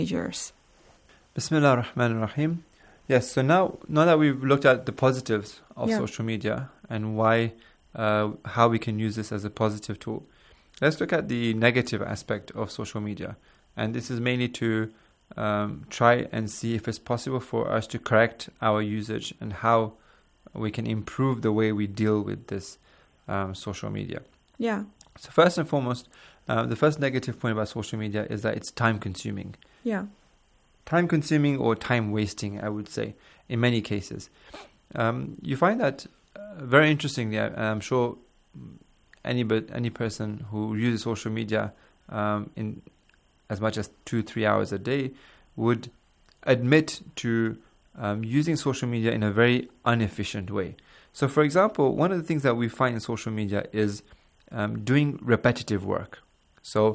teenagers? Bismillah ar-Rahman ar-Rahim. Yes, so now that we've looked at the positives of social media and why, how we can use this as a positive tool, let's look at the negative aspect of social media. And this is mainly to try and see if it's possible for us to correct our usage and how we can improve the way we deal with this social media. Yeah. So first and foremost, the first negative point about social media is that it's time consuming. Yeah. Time consuming or time wasting, I would say, in many cases. You find that very interestingly, I'm sure any person who uses social media in as much as 2-3 hours a day would admit to using social media in a very inefficient way. So, for example, one of the things that we find in social media is doing repetitive work. So,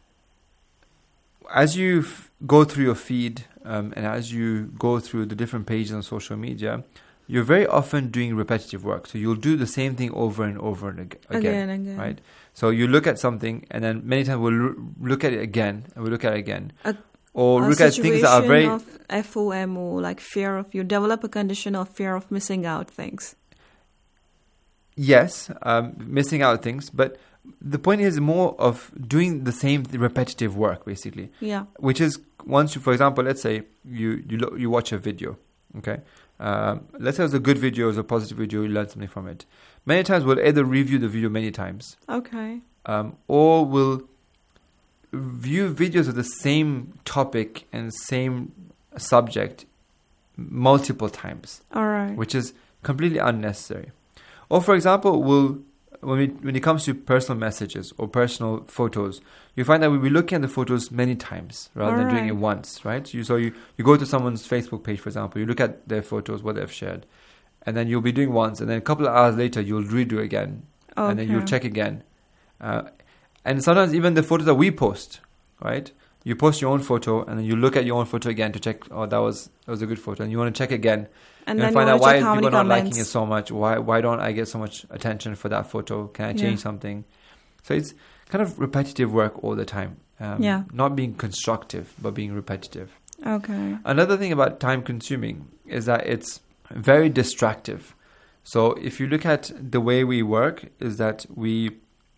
as you go through your feed and as you go through the different pages on social media, you're very often doing repetitive work. So you'll do the same thing over and over and again. Right? So you look at something and then many times we'll look at it again and we'll look at it again. Or look at things that are very... of FOMO, like you develop a condition of fear of missing out things. Yes, missing out things, but the point is more of doing the same repetitive work, basically. Yeah. Which is, once you, for example, let's say you watch a video, okay? Let's say it was a good video, it was a positive video, you learn something from it. Many times we'll either review the video many times. Okay. Or we'll view videos of the same topic and same subject multiple times. All right. Which is completely unnecessary. Or, for example, when it comes to personal messages or personal photos, you find that we'll be looking at the photos many times rather than doing it once, right? So you go to someone's Facebook page, for example, you look at their photos, what they've shared, and then you'll be doing once, and then a couple of hours later, you'll redo again, and then you'll check again. And sometimes even the photos that we post, right? You post your own photo, and then you look at your own photo again to check, that was a good photo, and you want to check again. And then find out why people are not comments. liking it so much. Why don't I get so much attention for that photo? Can I change something? So it's kind of repetitive work all the time. Not being constructive, but being repetitive. Okay. Another thing about time consuming is that it's very distractive. So if you look at the way we work, is that we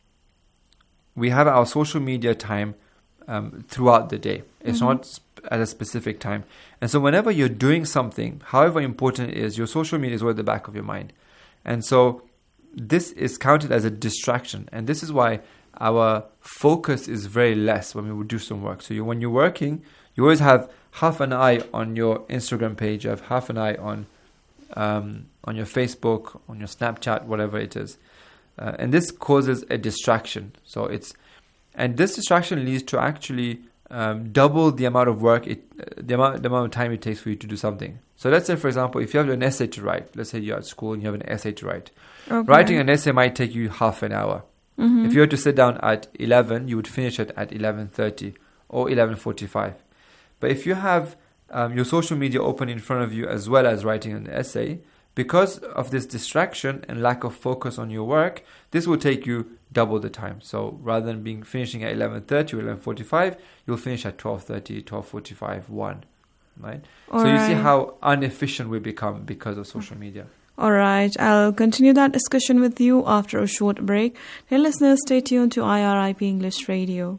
have our social media time throughout the day. It's not at a specific time. And so whenever you're doing something, however important it is, your social media is always at the back of your mind. And so this is counted as a distraction. And this is why our focus is very less when we would do some work. So when you're working, you always have half an eye on your Instagram page, you have half an eye on your Facebook, on your Snapchat, whatever it is. And this causes a distraction. And this distraction leads to actually double the amount of work, the amount of time it takes for you to do something. So let's say, for example, if you have an essay to write, let's say you're at school and you have an essay to write. Okay. Writing an essay might take you half an hour. Mm-hmm. If you were to sit down at 11, you would finish it at 11:30 or 11:45. But if you have your social media open in front of you as well as writing an essay, because of this distraction and lack of focus on your work, this will take you double the time. So rather than finishing at 11:30 or 11:45, you'll finish at 12:30, 12:45, 1. Right? So you see how inefficient we become because of social media. All right. I'll continue that discussion with you after a short break. Dear listeners, stay tuned to IRIB English Radio.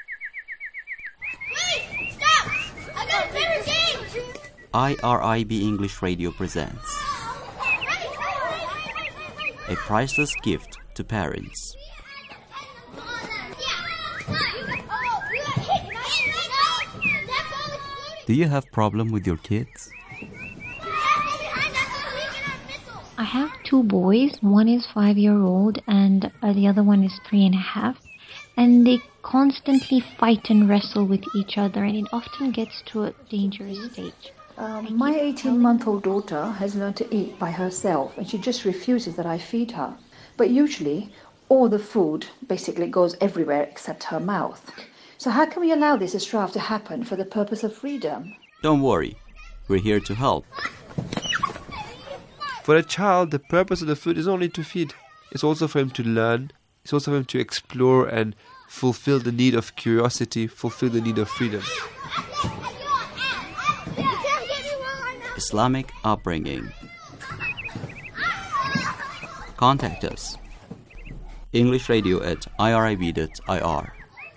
Wait! Stop! I got a favorite game! IRIB English Radio presents a priceless gift to parents. Do you have problem with your kids? I have 2 boys. One is 5-year-old and the other one is 3.5. And they constantly fight and wrestle with each other, and it often gets to a dangerous stage. My 18-month-old daughter has learned to eat by herself, and she just refuses that I feed her. But usually, all the food basically goes everywhere except her mouth. So how can we allow this strife to happen for the purpose of freedom? Don't worry, we're here to help. For a child, the purpose of the food is only to feed. It's also for him to learn. It's also for him to explore and fulfill the need of curiosity, fulfill the need of freedom. Islamic upbringing. Contact us. EnglishRadio@irib.ir.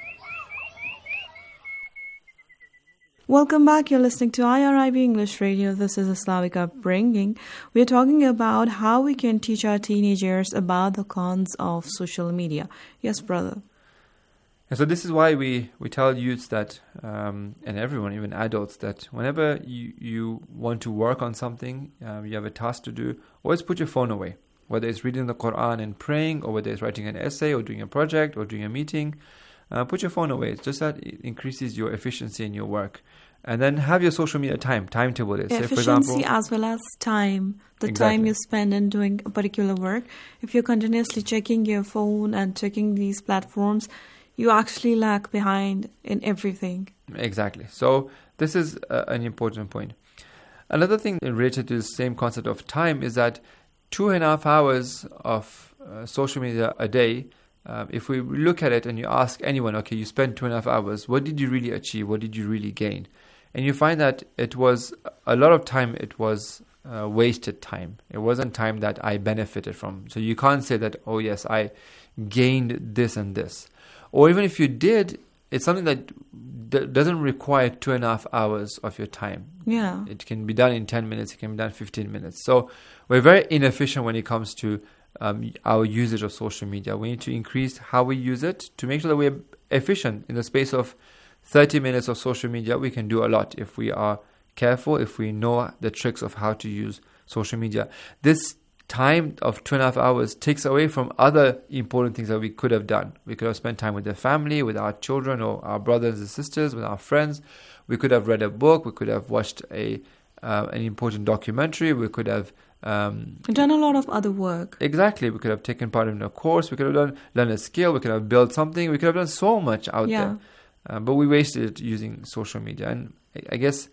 Welcome back. You're listening to IRIB English Radio. This is Islamic Upbringing. We're talking about how we can teach our teenagers about the cons of social media. Yes, brother. And so this is why we tell youths that, and everyone, even adults, that whenever you want to work on something, you have a task to do, always put your phone away. Whether it's reading the Quran and praying, or whether it's writing an essay, or doing a project, or doing a meeting, put your phone away. It's just that it increases your efficiency in your work. And then have your social media timetable. Efficiency, for example, as well as time. The Exactly. time you spend in doing a particular work. If you're continuously checking your phone and checking these platforms, you actually lag behind in everything. Exactly. So this is an important point. Another thing related to the same concept of time is that 2.5 hours of social media a day, if we look at it and you ask anyone, okay, you spent 2.5 hours, what did you really achieve? What did you really gain? And you find that it was a lot of time, it was wasted time. It wasn't time that I benefited from. So you can't say that, oh yes, I gained this and this. Or even if you did, it's something that doesn't require 2.5 hours of your time. Yeah. It can be done in 10 minutes, it can be done in 15 minutes. So we're very inefficient when it comes to our usage of social media. We need to increase how we use it to make sure that we're efficient. In the space of 30 minutes of social media, we can do a lot if we are careful, if we know the tricks of how to use social media. This time of 2.5 hours takes away from other important things that we could have done. We could have spent time with the family, with our children or our brothers and sisters, with our friends. We could have read a book. We could have watched an important documentary. We could have Done a lot of other work. Exactly. We could have taken part in a course. We could have learned a skill. We could have built something. We could have done so much out there. But we wasted it using social media. And I guess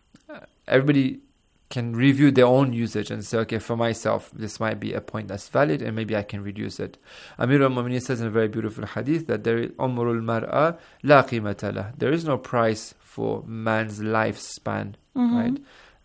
everybody can review their own usage and say, okay, for myself, this might be a point that's valid and maybe I can reduce it. Amir al-Mu'mineen says in a very beautiful hadith that there is umrul mar'a la qimata lah. There is no price for man's lifespan, right?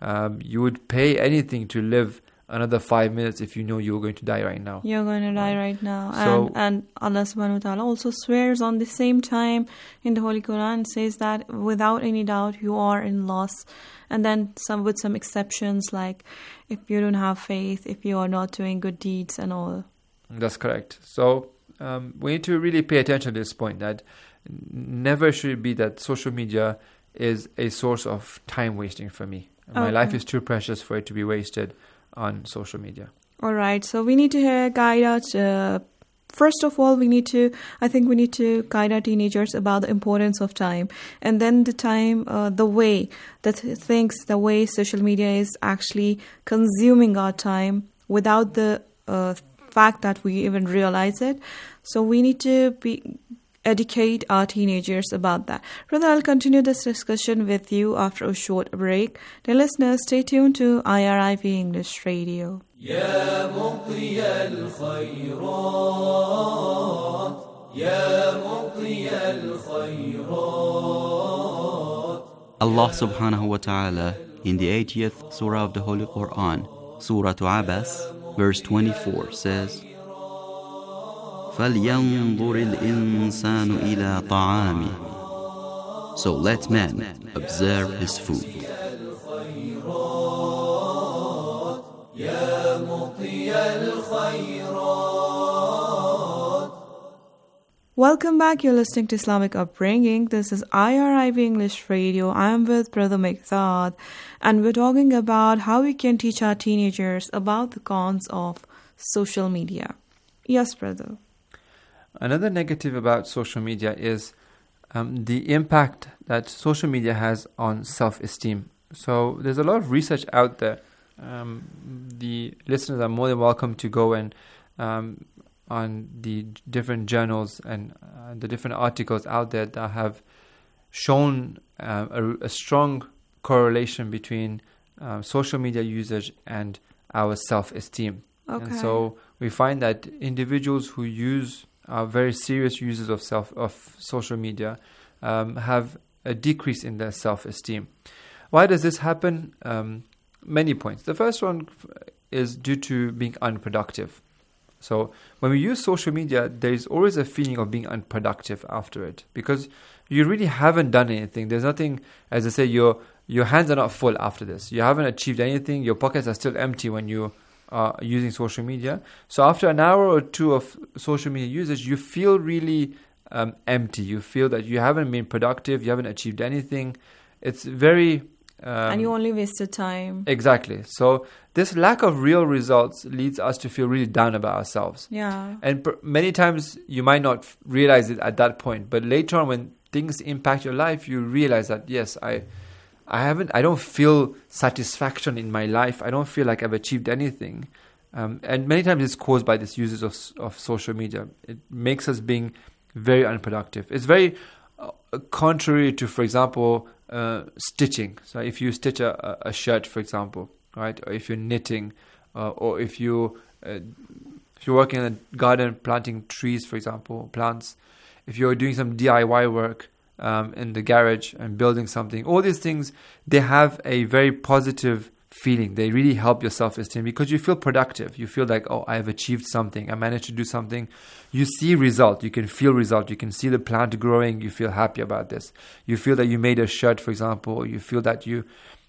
You would pay anything to live another 5 minutes if you know you're going to die right now. You're going to die right now. So, and Allah subhanahu wa ta'ala also swears on the same time in the Holy Quran, says that without any doubt you are in loss. And then with some exceptions, like if you don't have faith, if you are not doing good deeds and all. That's correct. So we need to really pay attention to this point, that never should it be that social media is a source of time wasting for me. My life is too precious for it to be wasted on social media. All right. So we need to guide us. First of all, I think we need to guide our teenagers about the importance of time. And then the time, the way social media is actually consuming our time without the fact that we even realize it. So we need to educate our teenagers about that. Brother, I'll continue this discussion with you after a short break. Dear listeners, stay tuned to IRIB English Radio. يا مطي الخيرات يا مطي الخيرات. Allah subhanahu wa ta'ala in the 80th surah of the Holy Quran, Surah Abbas, verse 24 says, فَلْيَنْظُرِ الْإِنسَانُ إِلَىٰ طَعَامِهِ. So let man observe his food. Welcome back. You're listening to Islamic Upbringing. This is IRIB English Radio. I'm with Brother Mikdad, and we're talking about how we can teach our teenagers about the cons of social media. Yes, brother. Another negative about social media is the impact that social media has on self-esteem. So there's a lot of research out there. The listeners are more than welcome to go and on the different journals and the different articles out there that have shown a strong correlation between social media usage and our self-esteem. Okay. And so we find that individuals who are very serious users of social media have a decrease in their self-esteem. Why does this happen? many points. The first one is due to being unproductive. So when we use social media, there is always a feeling of being unproductive after it, because you really haven't done anything. There's nothing, as I say, your hands are not full after this. You haven't achieved anything. Your pockets are still empty when you are using social media. So after an hour or two of social media usage, you feel really empty. You feel that you haven't been productive. You haven't achieved anything. It's very... and you only wasted time. Exactly. So this lack of real results leads us to feel really down about ourselves. Yeah. And many times you might not realize it at that point, but later on when things impact your life, you realize that, yes, I don't feel satisfaction in my life. I don't feel like I've achieved anything. And many times it's caused by this usage of social media. It makes us being very unproductive. It's very contrary to, for example, stitching. So if you stitch a shirt, for example, right, or if you're knitting, or if you're working in a garden planting trees, for example, plants, if you're doing some DIY work in the garage and building something, all these things, they have a very positive feeling. They really help your self-esteem because you feel productive. You feel like, oh, I've achieved something. I managed to do something. You see result. You can feel result. You can see the plant growing. You feel happy about this. You feel that you made a shirt, for example. Or you feel that you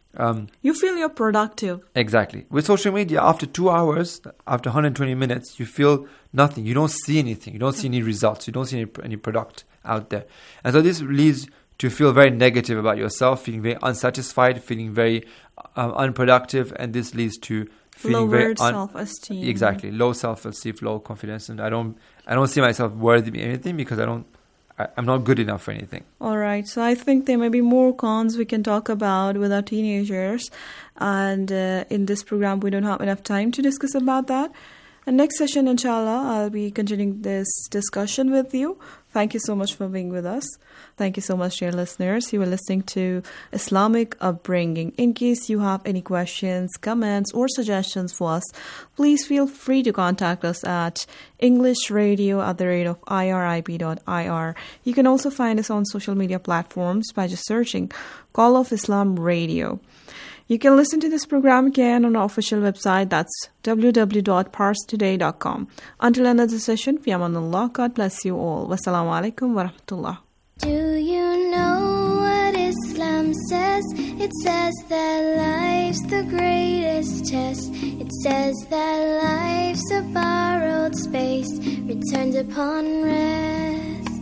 feel you're productive. Exactly. With social media, after 2 hours, after 120 minutes, you feel nothing. You don't see anything. You don't see any results. You don't see any product out there. And so this leads to feel very negative about yourself, feeling very unsatisfied, feeling very unproductive, and this leads to feeling lowered self-esteem. Exactly, low self-esteem, low confidence, and I don't see myself worthy of anything because I'm not good enough for anything. All right, so I think there may be more cons we can talk about with our teenagers, and in this program we don't have enough time to discuss about that. And next session, inshallah, I'll be continuing this discussion with you. Thank you so much for being with us. Thank you so much, dear listeners. You were listening to Islamic Upbringing. In case you have any questions, comments, or suggestions for us, please feel free to contact us at englishradio@irib.ir. You can also find us on social media platforms by just searching Call of Islam Radio. You can listen to this program again on our official website. That's www.parstoday.com. Until another session, fi amanullah. God bless you all. Wassalamu alaikum wa rahmatullah. Do you know what Islam says? It says that life's the greatest test. It says that life's a borrowed space, returned upon rest.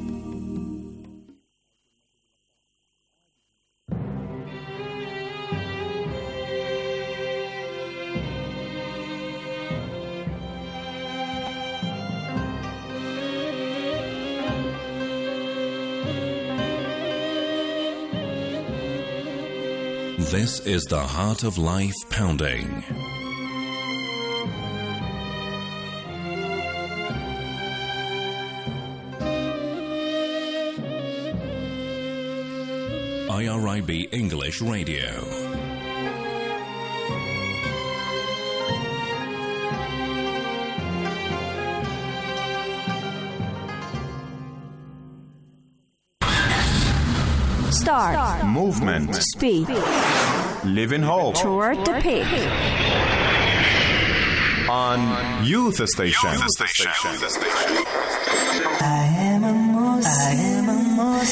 This is the Heart of Life Pounding. IRIB English Radio. Start. Movement. Speed. Live in hope. Toward the peak. On Youth Station. I am a Muslim.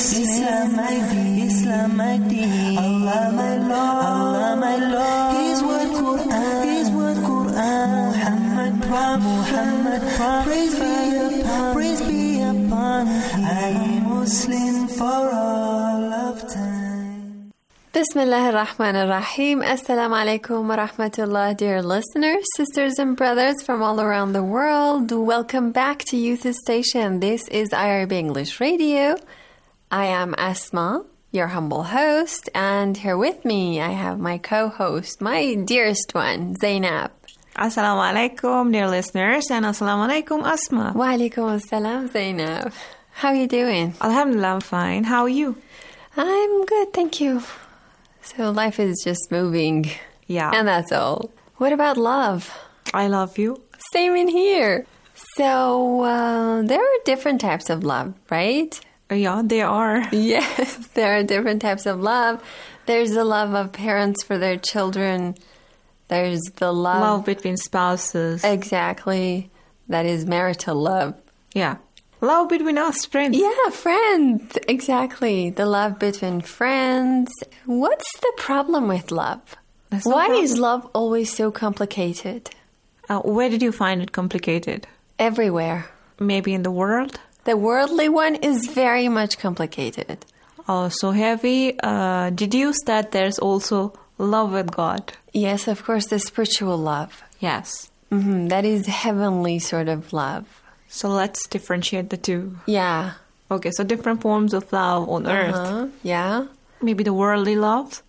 Islam my deen. Allah my Lord. His word Quran. Muhammad Prophet. Praise be upon him. I am Muslim for all of time. Bismillah ar-Rahman ar-Rahim. Assalamu alaikum wa rahmatullah, dear listeners, sisters and brothers from all around the world. Welcome back to Youth Station. This is IRB English Radio. I am Asma, your humble host, and here with me I have my co-host, my dearest one, Zainab. Assalamu alaikum, dear listeners, and assalamu alaikum, Asma. Wa alaikum assalam, Zainab. How are you doing? Alhamdulillah, I'm fine. How are you? I'm good, thank you. So life is just moving. Yeah. And that's all. What about love? I love you. Same in here. So there are different types of love, right? Yeah, there are. Yes, there are different types of love. There's the love of parents for their children, There's the love. Love between spouses. Exactly. That is marital love. Yeah. Love between us, friends. Yeah, friends. Exactly. The love between friends. What's the problem with love? Why is love always so complicated? Where did you find it complicated? Everywhere. Maybe in the world? The worldly one is very much complicated. Oh, so heavy. Deduce that there's also love with God. Yes, of course, the spiritual love. Yes. That is heavenly sort of love. So let's differentiate the two. Yeah. Okay, so different forms of love on earth. Yeah. Maybe the worldly love.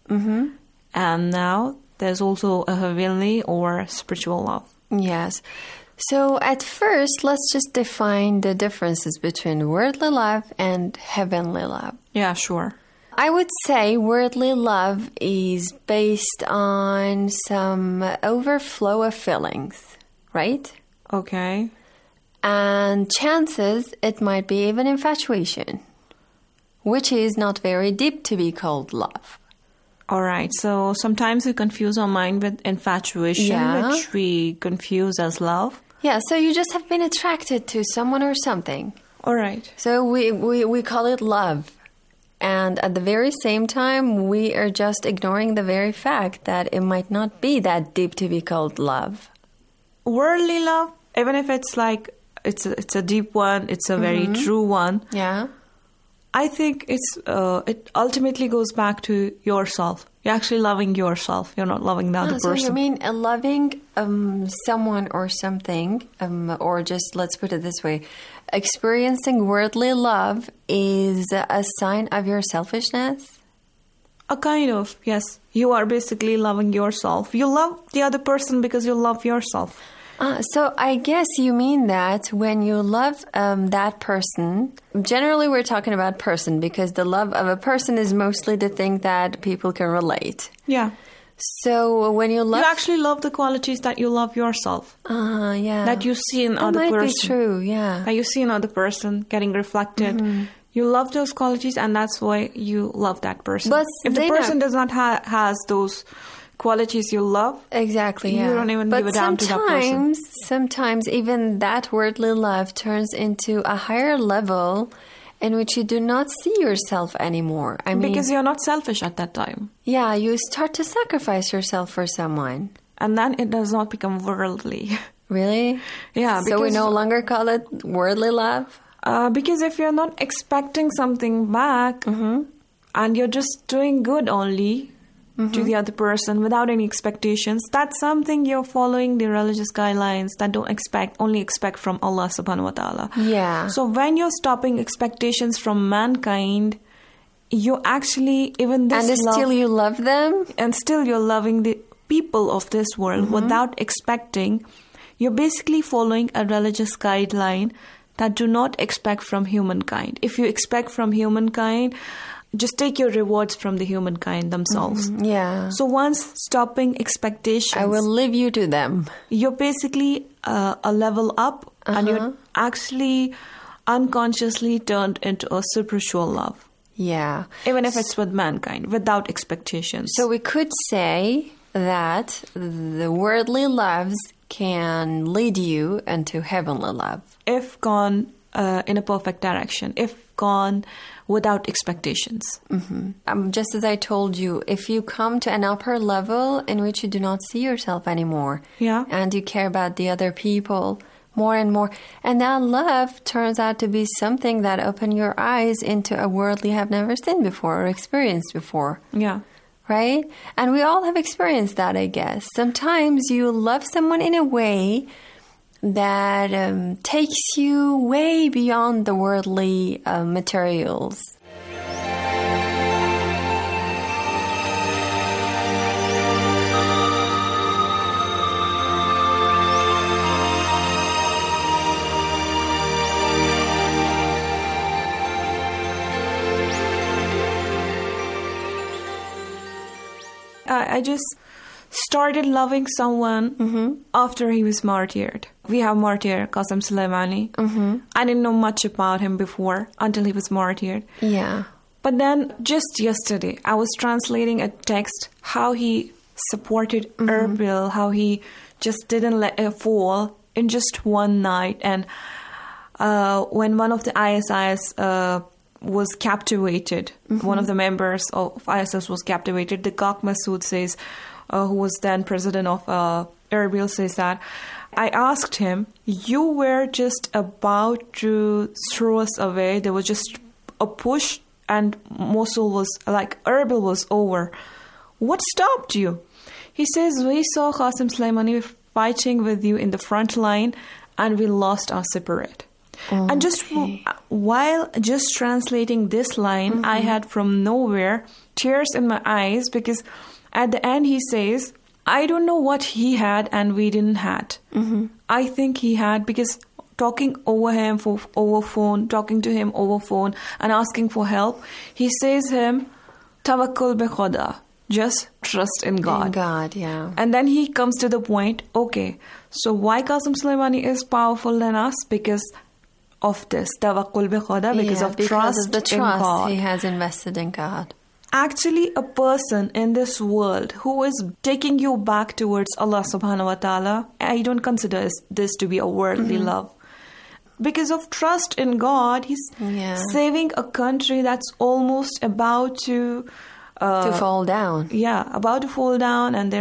And now there's also a heavenly or spiritual love. Yes. So at first, let's just define the differences between worldly love and heavenly love. Yeah, sure. I would say worldly love is based on some overflow of feelings, right? Okay. And chances it might be even infatuation, which is not very deep to be called love. All right. So sometimes we confuse our mind with infatuation, which we confuse as love. Yeah, so you just have been attracted to someone or something. All right. So we call it love. And at the very same time, we are just ignoring the very fact that it might not be that deep to be called love. Worldly love, even if it's like it's a deep one, it's a very true one. Yeah. I think it ultimately goes back to yourself. You're actually loving yourself. You're not loving the other person. So you mean loving someone or something, or just, let's put it this way, experiencing worldly love is a sign of your selfishness? A kind of, yes. You are basically loving yourself. You love the other person because you love yourself. So I guess you mean that when you love that person, generally we're talking about person because the love of a person is mostly the thing that people can relate. Yeah. So when you love... You actually love the qualities that you love yourself. Yeah. That you see in other person. That might be true, yeah. That you see in other person getting reflected. You love those qualities and that's why you love that person. But if the person does not has those qualities you love, exactly, you don't even give a damn to that person. Sometimes even that worldly love turns into a higher level in which you do not see yourself anymore. I mean, because you're not selfish at that time. Yeah, you start to sacrifice yourself for someone. And then it does not become worldly. Really? Yeah. So we no longer call it worldly love? Because if you're not expecting something back and you're just doing good only to the other person without any expectations, that's something you're following the religious guidelines that don't only expect from Allah subhanahu wa ta'ala. Yeah. So when you're stopping expectations from mankind, you actually, even this and still you love them? And still you're loving the people of this world without expecting. You're basically following a religious guideline that do not expect from humankind. If you expect from humankind, just take your rewards from the humankind themselves. Yeah. So once stopping expectations, I will leave you to them. You're basically a level up and you're actually unconsciously turned into a spiritual love. Yeah. Even if it's with mankind, without expectations. So we could say that the worldly loves can lead you into heavenly love. If gone in a perfect direction. If gone without expectations. Just as I told you, if you come to an upper level in which you do not see yourself anymore, and you care about the other people more and more, and that love turns out to be something that open your eyes into a world you have never seen before or experienced before. Yeah. Right? And we all have experienced that, I guess. Sometimes you love someone in a way that takes you way beyond the worldly materials. I just started loving someone after he was martyred. We have martyr Qasim Soleimani. I didn't know much about him before until he was martyred. Yeah. But then just yesterday, I was translating a text, how he supported Erbil, how he just didn't let it fall in just one night. And when one of the ISIS was captivated, one of the members of ISIS was captivated, the Kak Masood says, who was then president of Erbil, says that, I asked him, you were just about to throw us away. There was just a push and Mosul was, like, Erbil was over. What stopped you? He says, we saw Qasim Soleimani fighting with you in the front line and we lost our spirit. And just while just translating this line, I had from nowhere tears in my eyes, because at the end he says, I don't know what he had and we didn't had. I think he had, because talking over him over phone, talking to him over phone and asking for help, he says him, Tawakkul bi Khuda, just trust in God. In God, yeah. And then he comes to the point, okay, so why Qasim Soleimani is powerful than us? Because of this, Tawakkul bi Khuda, because of trust of the trust in God. he has invested in God. Actually, a person in this world who is taking you back towards Allah subhanahu wa ta'ala, I don't consider this to be a worldly love. Because of trust in God, he's saving a country that's almost about to fall down. Yeah, about to fall down. And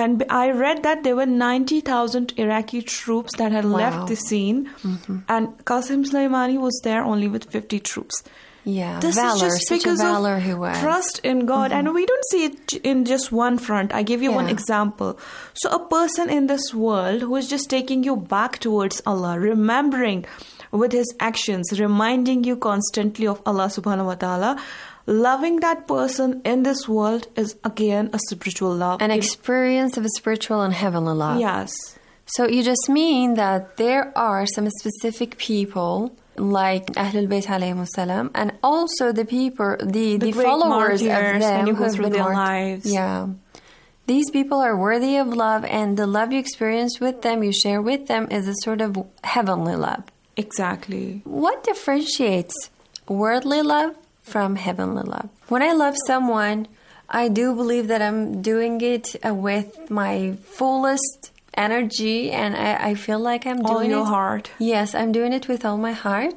I read that there were 90,000 Iraqi troops that had left the scene. And Qasim Soleimani was there only with 50 troops. Yeah, this valor, is just such because a valor of he was. Trust in God. And we don't see it in just one front. I give you one example. So a person in this world who is just taking you back towards Allah, remembering with his actions, reminding you constantly of Allah subhanahu wa ta'ala, loving that person in this world is again a spiritual love. An experience of a spiritual and heavenly love. Yes. So you just mean that there are some specific people like Ahlul Bayt alayhimus salam, and also the people, the followers of them who who have through been their lives. Yeah. These people are worthy of love, and the love you experience with them, you share with them, is a sort of heavenly love. Exactly. What differentiates worldly love from heavenly love? When I love someone, I do believe that I'm doing it with my fullest energy, and I feel like I'm doing all your heart. Yes, I'm doing it with all my heart.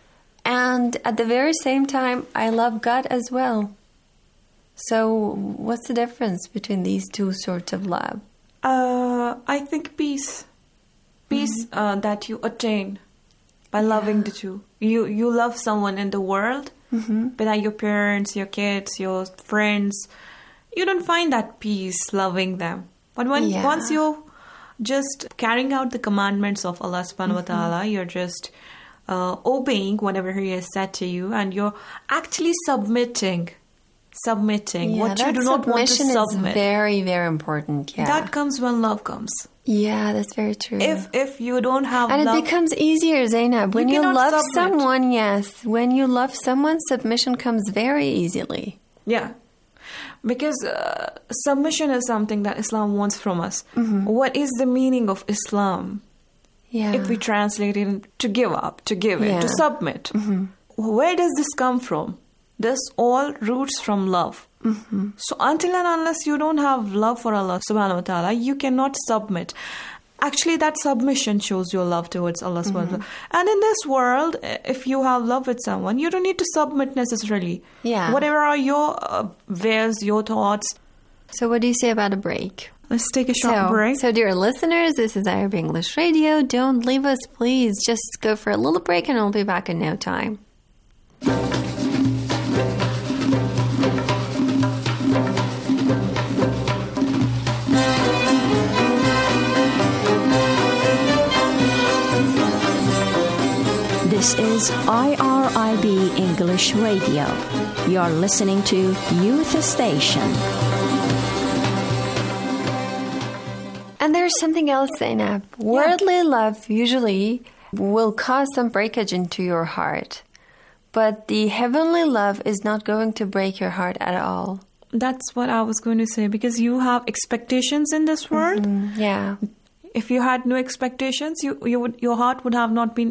And at the very same time, I love God as well. So what's the difference between these two sorts of love? I think peace. Peace that you attain by loving the two. You love someone in the world, but like your parents, your kids, your friends, you don't find that peace loving them. But once you're just carrying out the commandments of Allah subhanahu wa ta'ala, you're just obeying whatever He has said to you, and you're actually submitting what you do not want to submit. Is very, very important. Yeah, that comes when love comes. Yeah, that's very true. If you don't have and love, it becomes easier, Zainab. When you love someone, when you love someone, submission comes very easily. Yeah. Because submission is something that Islam wants from us. What is the meaning of Islam? Yeah. If we translate it to give up, to give in, to submit. Where does this come from? This all roots from love. So until and unless you don't have love for Allah subhanahu wa ta'ala, you cannot submit. Actually, that submission shows your love towards Allah subhanahu wa ta'ala. And in this world, if you have love with someone, you don't need to submit necessarily. Yeah. Whatever are your ways, your thoughts. So what do you say about a break? Let's take a short break. So dear listeners, this is IRB English Radio. Don't leave us, please. Just go for a little break and we'll be back in no time. This is IRIB English Radio. You're listening to Youth Station. And there's something else, Zainab. Worldly love usually will cause some breakage into your heart. But the heavenly love is not going to break your heart at all. That's what I was going to say, because you have expectations in this world. Yeah. If you had no expectations, your heart would have not been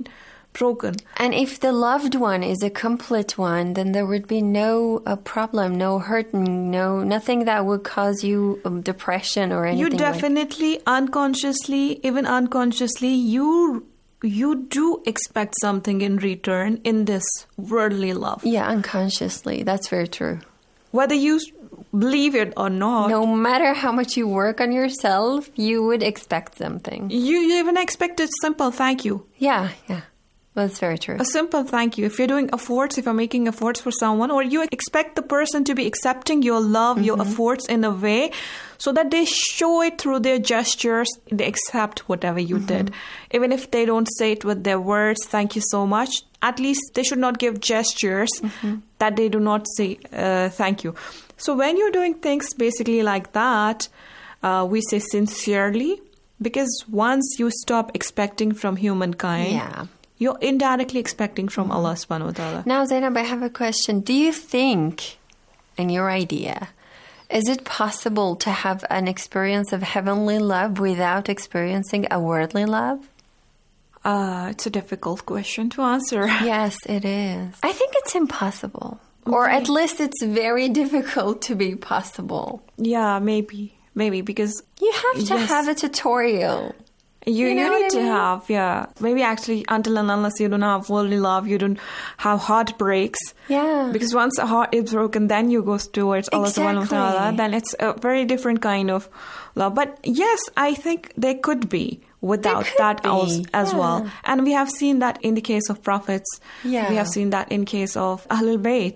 broken. And if the loved one is a complete one, then there would be no problem, no hurting, nothing that would cause you depression or anything. You definitely, unconsciously, even unconsciously, you do expect something in return in this worldly love. Yeah, unconsciously. That's very true. Whether you believe it or not. No matter how much you work on yourself, you would expect something. You even expect a simple thank you. Yeah. That's very true. A simple thank you. If you're doing efforts, if you're making efforts for someone, or you expect the person to be accepting your love, your efforts in a way so that they show it through their gestures, they accept whatever you did. Even if they don't say it with their words, thank you so much, at least they should not give gestures that they do not say thank you. So when you're doing things basically like that, we say sincerely, because once you stop expecting from humankind, you're indirectly expecting from Allah subhanahu wa ta'ala. Now, Zainab, I have a question. Do you think, in your idea, is it possible to have an experience of heavenly love without experiencing a worldly love? It's a difficult question to answer. Yes, it is. I think it's impossible. Or at least it's very difficult to be possible. Yeah, maybe, because you have to have a tutorial. You need to have, maybe actually until and unless you don't have worldly love, you don't have heartbreaks. Yeah. Because once a heart is broken, then you go towards Allah subhanahu wa ta'ala. Then it's a very different kind of love. But yes, I think there could be without that as well. And we have seen that in the case of prophets. Yeah. We have seen that in case of Ahlul Bayt.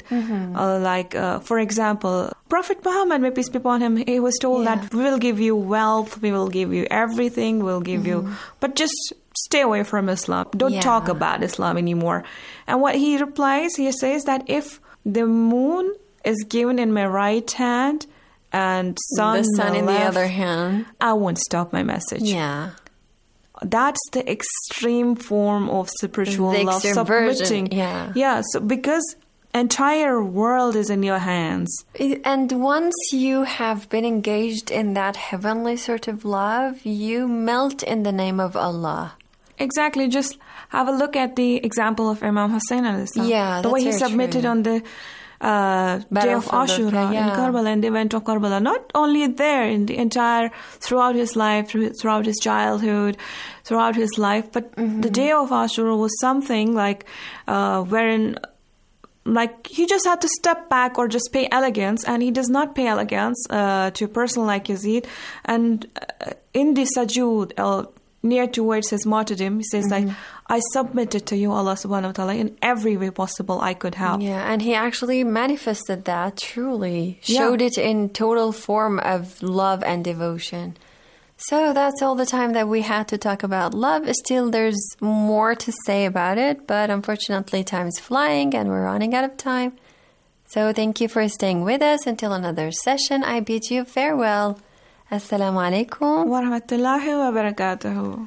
For example, Prophet Muhammad, may peace be upon him, he was told that we will give you wealth, we will give you everything, we'll give you, but just stay away from Islam. Don't talk about Islam anymore. And what he replies, he says that if the moon is given in my right hand and the sun in left, the other hand, I won't stop my message. Yeah. That's the extreme form of spiritual love, submitting. So because entire world is in your hands. And once you have been engaged in that heavenly sort of love, you melt in the name of Allah. Exactly. Just have a look at the example of Imam Hussein alayhi salam. Yeah, the way he submitted on the day of Ashura in Karbala, and the event of Karbala. Not only there, in the entire, throughout his life, throughout his childhood, throughout his life, but the day of Ashura was something like wherein like he just had to step back or just pay elegance, and he does not pay elegance to a person like Yazid. And in the sajud, near towards his martyrdom, he says like, I submitted to you, Allah subhanahu wa ta'ala, in every way possible I could have. Yeah, and he actually manifested that, truly. Showed it in total form of love and devotion. So that's all the time that we had to talk about love. Still, there's more to say about it, but unfortunately time is flying and we're running out of time. So thank you for staying with us until another session. I bid you farewell. Assalamu alaikum wa rahmatullahi wa barakatuhu.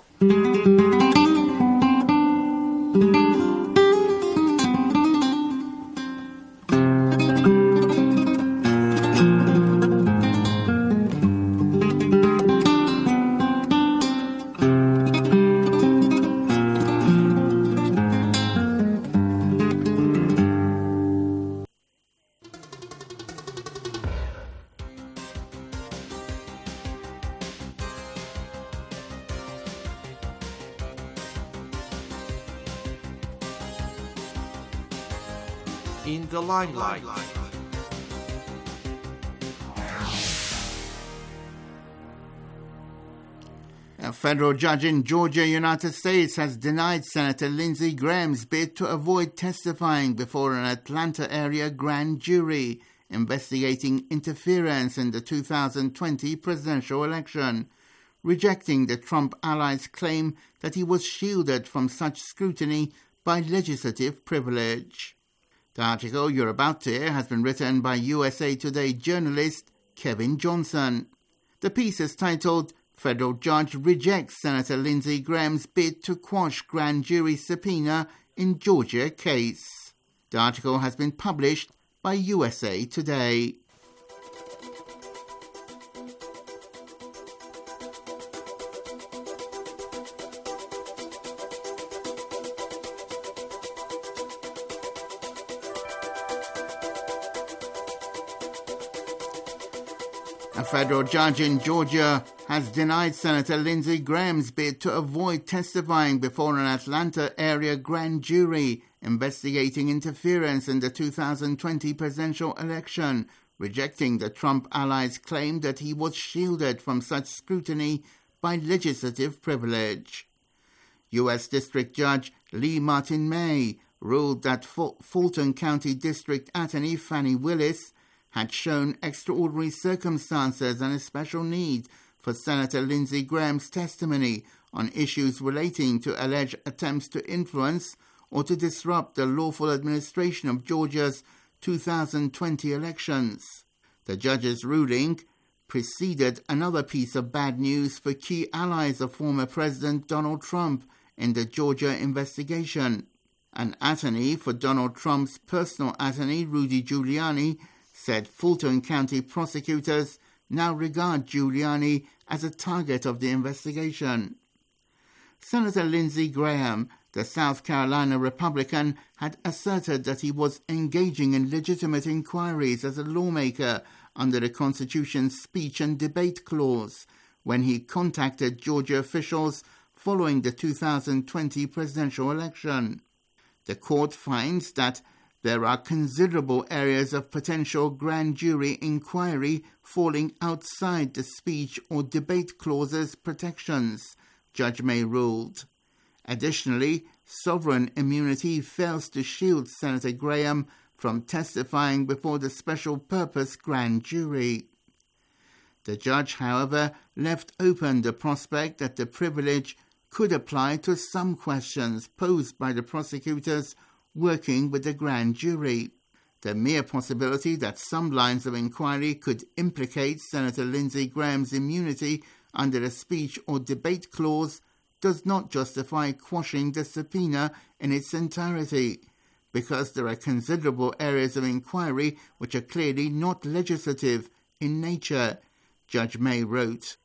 In the limelight. A federal judge in Georgia, United States, has denied Senator Lindsey Graham's bid to avoid testifying before an Atlanta area grand jury investigating interference in the 2020 presidential election, rejecting the Trump allies' claim that he was shielded from such scrutiny by legislative privilege. The article you're about to hear has been written by USA Today journalist Kevin Johnson. The piece is titled, Federal Judge Rejects Senator Lindsey Graham's Bid to Quash Grand Jury Subpoena in Georgia Case. The article has been published by USA Today. A federal judge in Georgia has denied Senator Lindsey Graham's bid to avoid testifying before an Atlanta area grand jury investigating interference in the 2020 presidential election, rejecting the Trump allies' claim that he was shielded from such scrutiny by legislative privilege. U.S. District Judge Lee Martin May ruled that Fulton County District Attorney Fannie Willis had shown extraordinary circumstances and a special need for Senator Lindsey Graham's testimony on issues relating to alleged attempts to influence or to disrupt the lawful administration of Georgia's 2020 elections. The judge's ruling preceded another piece of bad news for key allies of former President Donald Trump in the Georgia investigation. An attorney for Donald Trump's personal attorney, Rudy Giuliani, said Fulton County prosecutors now regard Giuliani as a target of the investigation. Senator Lindsey Graham, the South Carolina Republican, had asserted that he was engaging in legitimate inquiries as a lawmaker under the Constitution's speech and debate clause when he contacted Georgia officials following the 2020 presidential election. The court finds that there are considerable areas of potential grand jury inquiry falling outside the speech or debate clause's protections, Judge May ruled. Additionally, sovereign immunity fails to shield Senator Graham from testifying before the special purpose grand jury. The judge, however, left open the prospect that the privilege could apply to some questions posed by the prosecutors working with the grand jury. The mere possibility that some lines of inquiry could implicate Senator Lindsey Graham's immunity under the speech or debate clause does not justify quashing the subpoena in its entirety, because there are considerable areas of inquiry which are clearly not legislative in nature, Judge May wrote.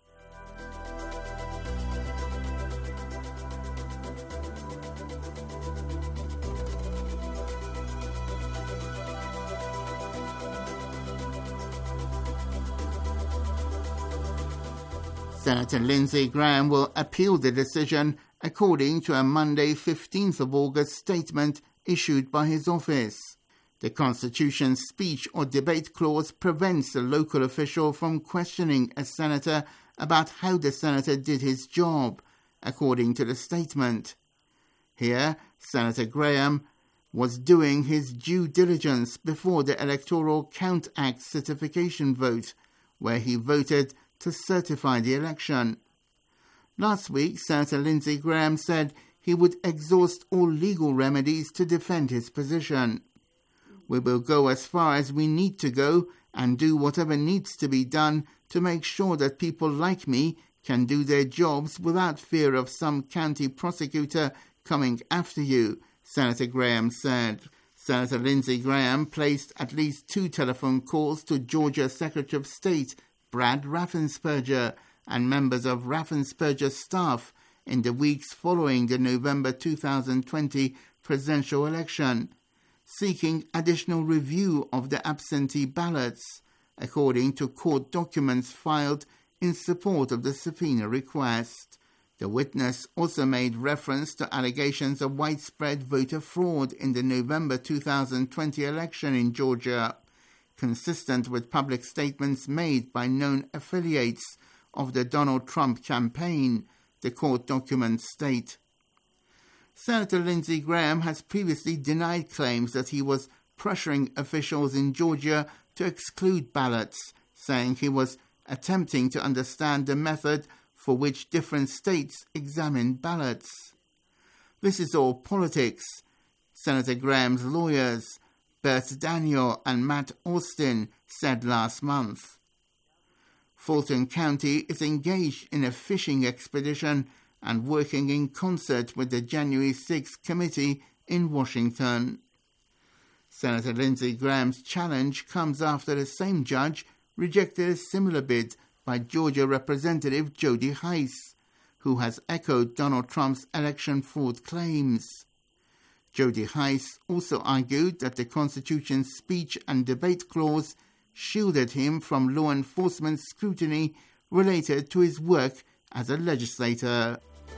Senator Lindsey Graham will appeal the decision according to a Monday 15th of August statement issued by his office. The Constitution's speech or debate clause prevents a local official from questioning a senator about how the senator did his job, according to the statement. Here, Senator Graham was doing his due diligence before the Electoral Count Act certification vote, where he voted to certify the election. Last week, Senator Lindsey Graham said he would exhaust all legal remedies to defend his position. We will go as far as we need to go and do whatever needs to be done to make sure that people like me can do their jobs without fear of some county prosecutor coming after you, Senator Graham said. Senator Lindsey Graham placed at least 2 telephone calls to Georgia Secretary of State Brad Raffensperger and members of Raffensperger's staff in the weeks following the November 2020 presidential election, seeking additional review of the absentee ballots, according to court documents filed in support of the subpoena request. The witness also made reference to allegations of widespread voter fraud in the November 2020 election in Georgia, consistent with public statements made by known affiliates of the Donald Trump campaign, the court documents state. Senator Lindsey Graham has previously denied claims that he was pressuring officials in Georgia to exclude ballots, saying he was attempting to understand the method for which different states examine ballots. This is all politics, Senator Graham's lawyers, Bert Daniel and Matt Austin, said last month. Fulton County is engaged in a fishing expedition and working in concert with the January 6th committee in Washington. Senator Lindsey Graham's challenge comes after the same judge rejected a similar bid by Georgia Representative Jody Hice, who has echoed Donald Trump's election fraud claims. Jody Hice also argued that the Constitution's speech and debate clause shielded him from law enforcement scrutiny related to his work as a legislator.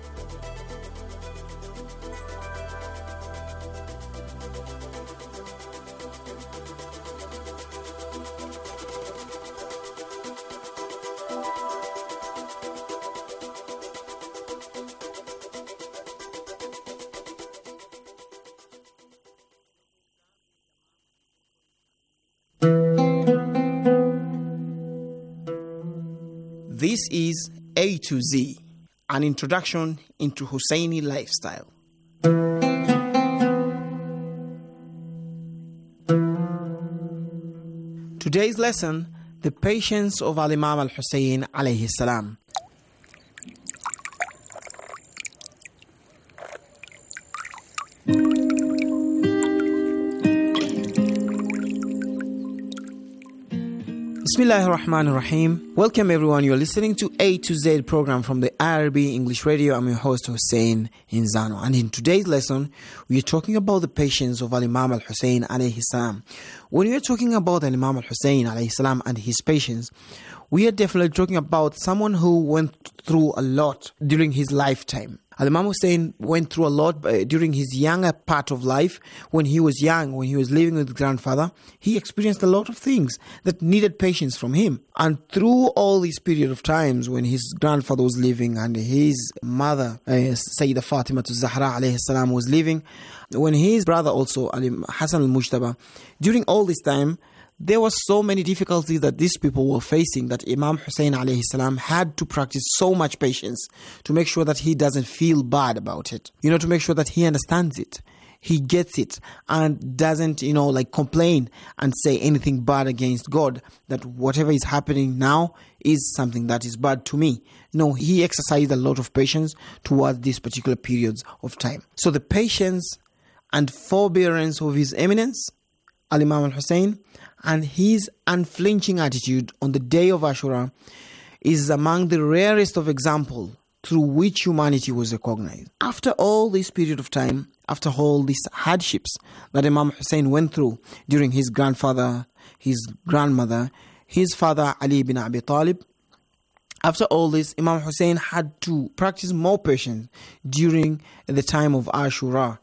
This is A to Z, an introduction into Husseini lifestyle. Today's lesson, the patience of Al-Imam Al-Hussein alayhi salam. Bismillahir Rahmanir Rahim. Welcome everyone. You're listening to A to Z program from the IRB English Radio. I'm your host Hussein Inzano. And in today's lesson, we are talking about the patience of Al-Imam Al-Hussein alayhi salam. When we are talking about Al-Imam Al-Hussein alayhi salam and his patience, we are definitely talking about someone who went through a lot during his lifetime. Al-Imam Hussein went through a lot during his younger part of life. When he was young, when he was living with his grandfather, he experienced a lot of things that needed patience from him. And through all this period of times when his grandfather was living and his mother, Sayyidah Fatima Zahra alayhi salam, was living, when his brother also, Hassan al-Mujtaba, during all this time, there were so many difficulties that these people were facing that Imam Hussein alayhi salam had to practice so much patience to make sure that he doesn't feel bad about it. To make sure that he understands it, he gets it, and doesn't, complain and say anything bad against God, that whatever is happening now is something that is bad to me. No, he exercised a lot of patience towards these particular periods of time. So the patience and forbearance of His Eminence, Al-Imam Al-Hussein, and his unflinching attitude on the day of Ashura is among the rarest of examples through which humanity was recognized. After all this period of time, after all these hardships that Imam Hussein went through during his grandfather, his grandmother, his father Ali bin Abi Talib, after all this, Imam Hussein had to practice more patience during the time of Ashura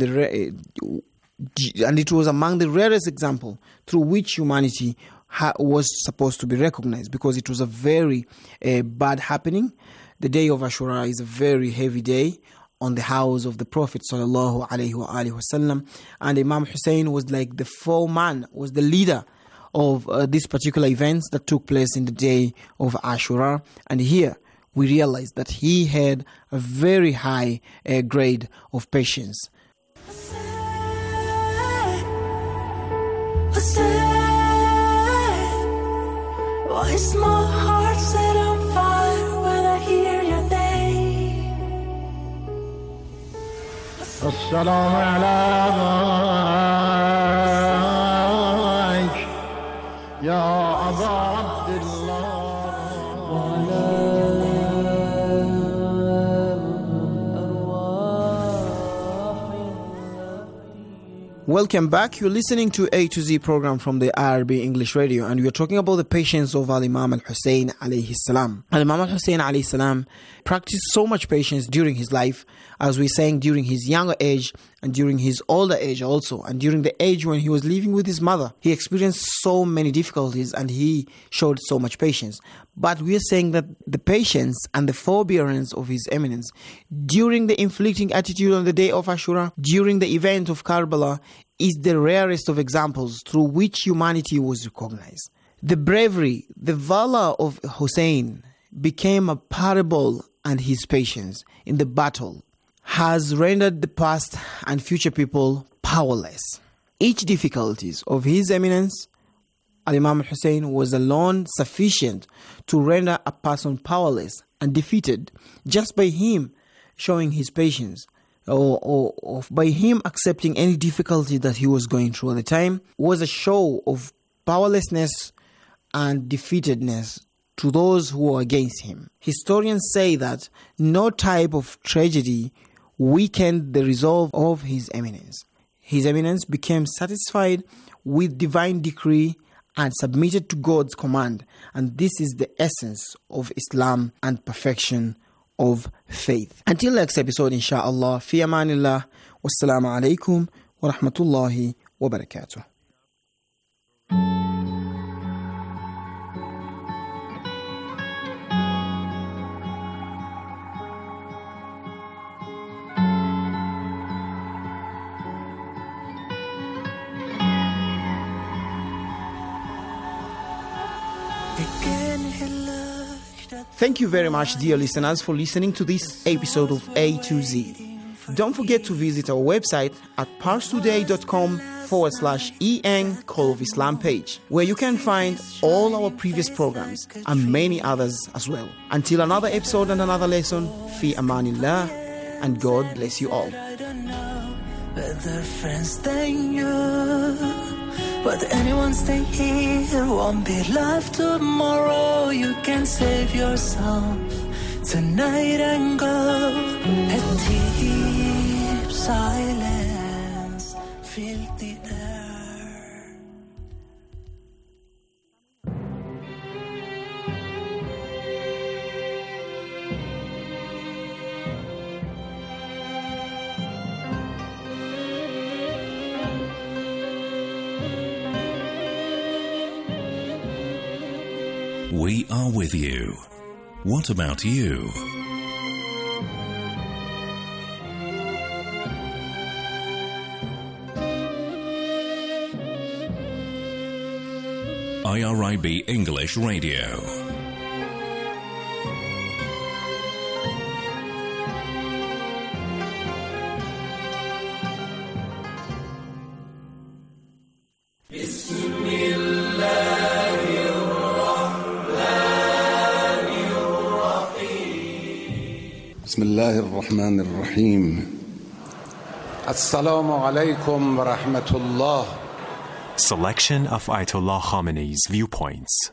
and it was among the rarest example through which humanity was supposed to be recognized, because it was a very bad happening. The day of Ashura is a very heavy day on the house of the Prophet sallallahu alaihi wasallam, and Imam Hussein was like the foreman, was the leader of these particular events that took place in the day of Ashura. And here we realize that he had a very high grade of patience. Why is my heart set on fire when I hear your name? Assalamu alayk ya Aba Abdullah. Welcome back. You're listening to A to Z program from the IRB English Radio, and we're talking about the patience of Al-Imam Al-Hussein alayhi salam. Al-Imam Al-Hussein alayhi salam practiced so much patience during his life, as we're saying, during his younger age and during his older age also, and during the age when he was living with his mother. He experienced so many difficulties and he showed so much patience. But we are saying that the patience and the forbearance of His Eminence during the inflicting attitude on the day of Ashura, during the event of Karbala, is the rarest of examples through which humanity was recognized. The bravery, the valor of Hussein became a parable, and his patience in the battle has rendered the past and future people powerless. Each difficulties of His Eminence, Al-Imam Hussein, was alone sufficient to render a person powerless and defeated just by him showing his patience, or by him accepting any difficulty that he was going through at the time, was a show of powerlessness and defeatedness to those who were against him. Historians say that no type of tragedy weakened the resolve of His Eminence. His Eminence became satisfied with divine decree and submitted to God's command. And this is the essence of Islam and perfection of faith. Until next episode, inshallah, fi amanillah, wassalamu alaikum wa rahmatullahi wa barakatuh. Thank you very much, dear listeners, for listening to this episode of A to Z. Don't forget to visit our website at parstoday.com/EN Call of Islam page, where you can find all our previous programs and many others as well. Until another episode and another lesson, fi amanillah, and God bless you all. Better friends than you. But anyone stay here won't be live tomorrow. You can save yourself tonight and go. A deep silence, feel the air. We are with you. What about you? IRIB English Radio. بسم الله الرحمن الرحيم السلام عليكم ورحمة الله. Selection of Ayatollah Khamenei's viewpoints.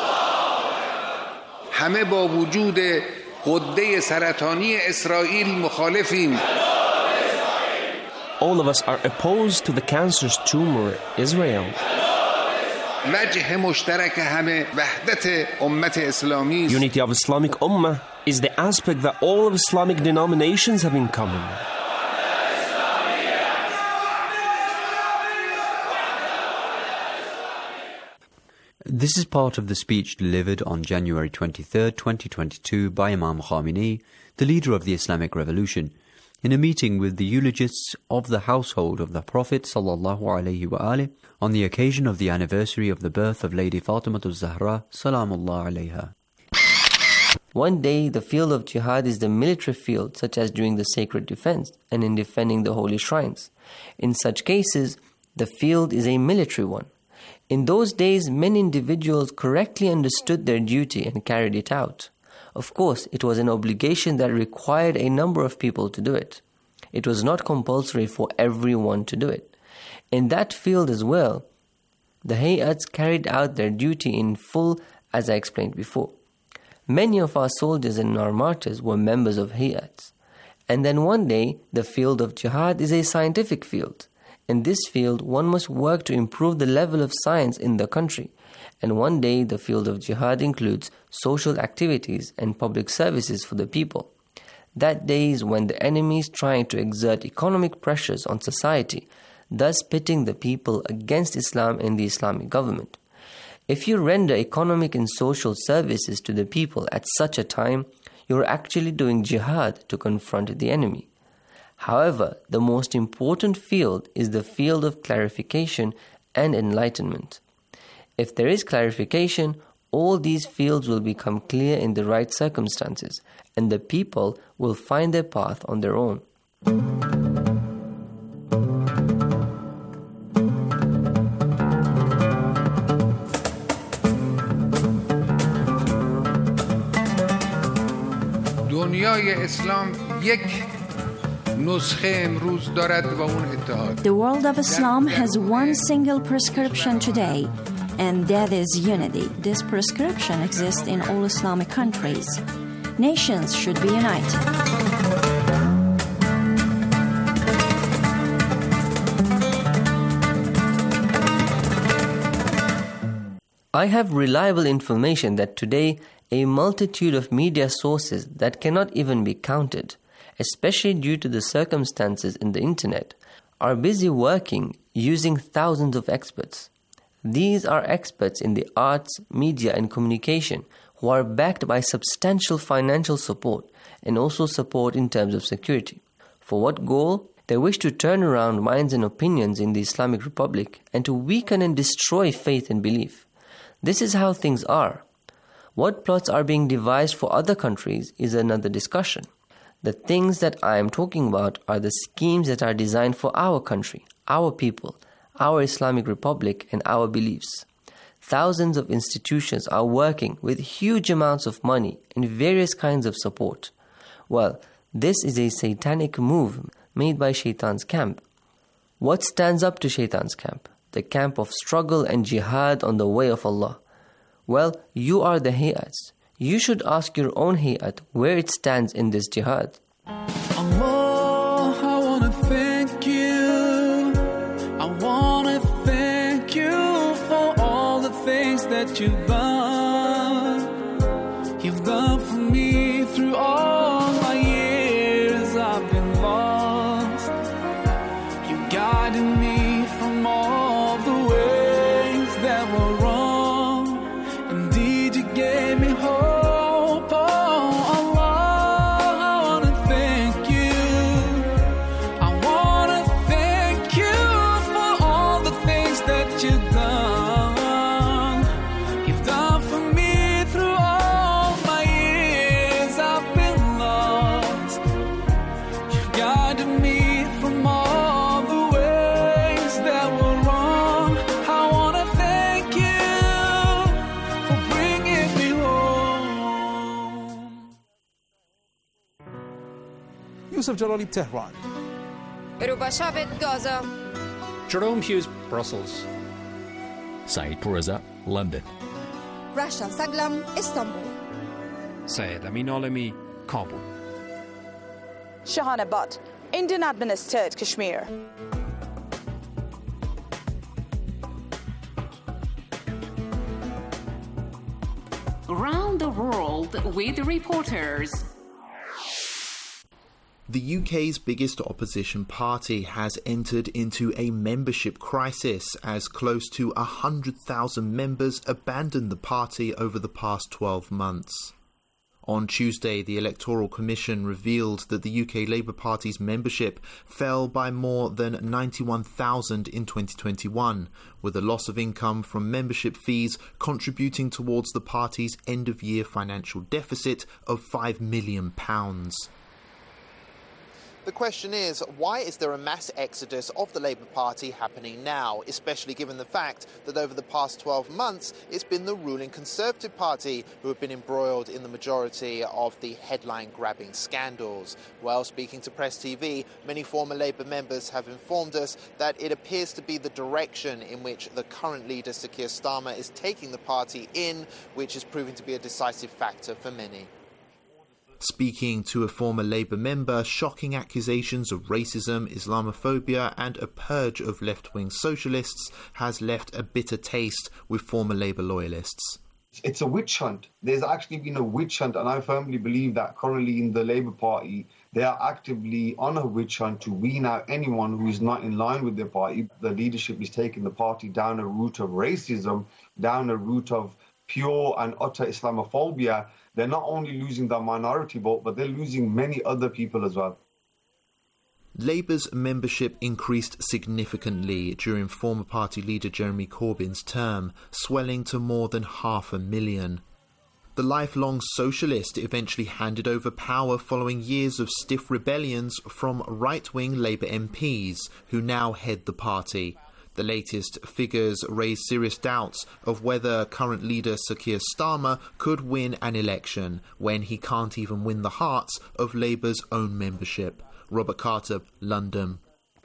همه با وجود غده سرطانی اسرائیل مخالفیم. All of us are opposed to the cancerous tumor, Israel. وجه مشترک همه وحدت امت اسلامی. Unity of Islamic Ummah is the aspect that all of Islamic denominations have in common. This is part of the speech delivered on January 23, 2022 by Imam Khamenei, the leader of the Islamic Revolution, in a meeting with the eulogists of the household of the Prophet ﷺ on the occasion of the anniversary of the birth of Lady Fatimah Zahra Salamullah alayha. One day, the field of jihad is the military field, such as during the sacred defense and in defending the holy shrines. In such cases, the field is a military one. In those days, many individuals correctly understood their duty and carried it out. Of course, it was an obligation that required a number of people to do it. It was not compulsory for everyone to do it. In that field as well, the hayats carried out their duty in full, as I explained before. Many of our soldiers and our martyrs were members of hayats. And then one day, the field of jihad is a scientific field. In this field, one must work to improve the level of science in the country. And one day, the field of jihad includes social activities and public services for the people. That day is when the enemy is trying to exert economic pressures on society, thus pitting the people against Islam and the Islamic government. If you render economic and social services to the people at such a time, you are actually doing jihad to confront the enemy. However, the most important field is the field of clarification and enlightenment. If there is clarification, all these fields will become clear in the right circumstances, and the people will find their path on their own. دنیای اسلام یک نسخه امروز دارد و اون اتحاد. The world of Islam has one single prescription today, and that is unity. This prescription exists in all Islamic countries. Nations should be united. I have reliable information that today a multitude of media sources that cannot even be counted, especially due to the circumstances in the internet, are busy working using thousands of experts. These are experts in the arts, media and communication who are backed by substantial financial support and also support in terms of security. For what goal? They wish to turn around minds and opinions in the Islamic Republic and to weaken and destroy faith and belief. This is how things are. What plots are being devised for other countries is another discussion. The things that I am talking about are the schemes that are designed for our country, our people, our Islamic Republic and our beliefs. Thousands of institutions are working with huge amounts of money and various kinds of support. Well, this is a satanic move made by Shaitan's camp. What stands up to Shaitan's camp? The camp of struggle and jihad on the way of Allah. Well, you are the hayats. You should ask your own hayat where it stands in this jihad. Allah, I want to thank you. I want to thank you for all the things that you've done. You've done for me through all my years I've been lost. You guided me from all the ways that were wrong. Indeed, you gave me hope. Oh, Allah, I want to thank you. I want to thank you for all the things that you've done. You've done for me through all my years I've been lost. You've guided me from all the ways that were wrong. I want to thank you for bringing me home. Yusuf Jalali, Tehran. Rubashabet, Gaza. Jerome Hughes, Brussels. Saeed Pourreza, London. Rasha Saglam, Istanbul. Syed Amin Alami, Kabul. Shahana Butt, Indian administered Kashmir. Around the world with reporters. The UK's biggest opposition party has entered into a membership crisis as close to 100,000 members abandoned the party over the past 12 months. On Tuesday, the Electoral Commission revealed that the UK Labour Party's membership fell by more than 91,000 in 2021, with a loss of income from membership fees contributing towards the party's end-of-year financial deficit of £5 million. The question is, why is there a mass exodus of the Labour Party happening now, especially given the fact that over the past 12 months it's been the ruling Conservative Party who have been embroiled in the majority of the headline-grabbing scandals? Well, speaking to Press TV, many former Labour members have informed us that it appears to be the direction in which the current leader, Sir Keir Starmer, is taking the party in, which is proving to be a decisive factor for many. Speaking to a former Labour member, shocking accusations of racism, Islamophobia and a purge of left-wing socialists has left a bitter taste with former Labour loyalists. It's a witch hunt. There's actually been a witch hunt, and I firmly believe that currently in the Labour Party, they are actively on a witch hunt to wean out anyone who is not in line with their party. The leadership is taking the party down a route of racism, down a route of pure and utter Islamophobia. They're not only losing the minority vote, but they're losing many other people as well. Labour's membership increased significantly during former party leader Jeremy Corbyn's term, swelling to more than 500,000. The lifelong socialist eventually handed over power following years of stiff rebellions from right-wing Labour MPs, who now head the party. The latest figures raise serious doubts of whether current leader Sir Keir Starmer could win an election when he can't even win the hearts of Labour's own membership. Robert Carter, London.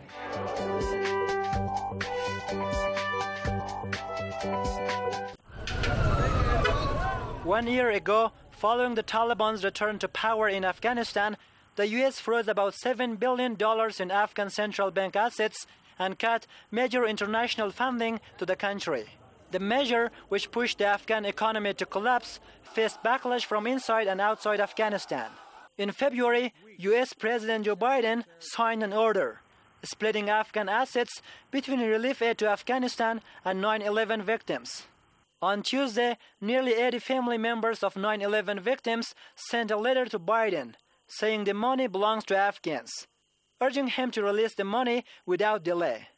One year ago, following the Taliban's return to power in Afghanistan, the US froze about $7 billion in Afghan central bank assets and cut major international funding to the country. The measure, which pushed the Afghan economy to collapse, faced backlash from inside and outside Afghanistan. In February, U.S. President Joe Biden signed an order splitting Afghan assets between relief aid to Afghanistan and 9/11 victims. On Tuesday, nearly 80 family members of 9/11 victims sent a letter to Biden saying the money belongs to Afghans, urging him to release the money without delay.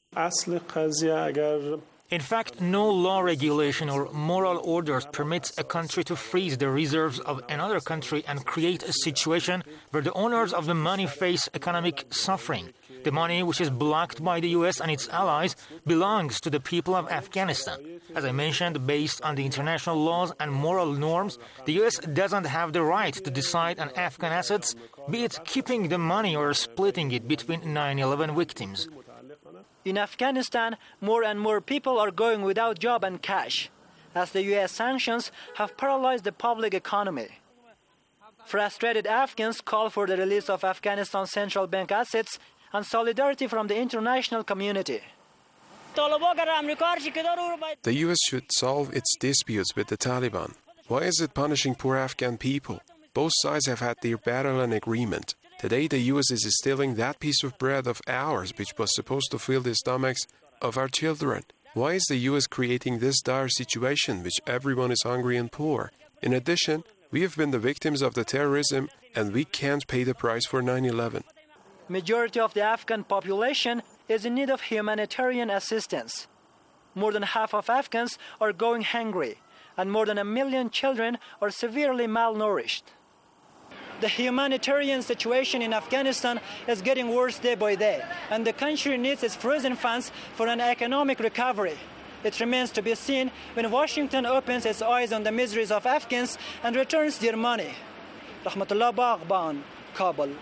In fact, no law, regulation, or moral orders permits a country to freeze the reserves of another country and create a situation where the owners of the money face economic suffering. The money, which is blocked by the U.S. and its allies, belongs to the people of Afghanistan. As I mentioned, based on the international laws and moral norms, the U.S. doesn't have the right to decide on Afghan assets, be it keeping the money or splitting it between 9/11 victims. In Afghanistan, more and more people are going without job and cash, as the U.S. sanctions have paralyzed the public economy. Frustrated Afghans call for the release of Afghanistan's central bank assets and solidarity from the international community. The U.S. should solve its disputes with the Taliban. Why is it punishing poor Afghan people? Both sides have had their battle and agreement. Today, the U.S. is stealing that piece of bread of ours which was supposed to fill the stomachs of our children. Why is the U.S. creating this dire situation which everyone is hungry and poor? In addition, we have been the victims of the terrorism and we can't pay the price for 9/11. Majority of the Afghan population is in need of humanitarian assistance. More than half of Afghans are going hungry, and more than 1 million children are severely malnourished. The humanitarian situation in Afghanistan is getting worse day by day, and the country needs its frozen funds for an economic recovery. It remains to be seen when Washington opens its eyes on the miseries of Afghans and returns their money. Rahmatullah Baghban, Kabul.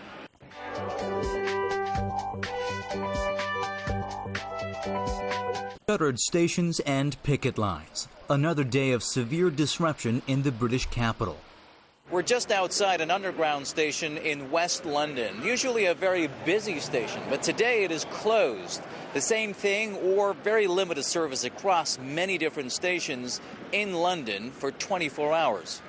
Shuttered stations and picket lines. Another day of severe disruption in the British capital. We're just outside an underground station in West London, usually a very busy station, but today it is closed. The same thing or very limited service across many different stations in London for 24 hours.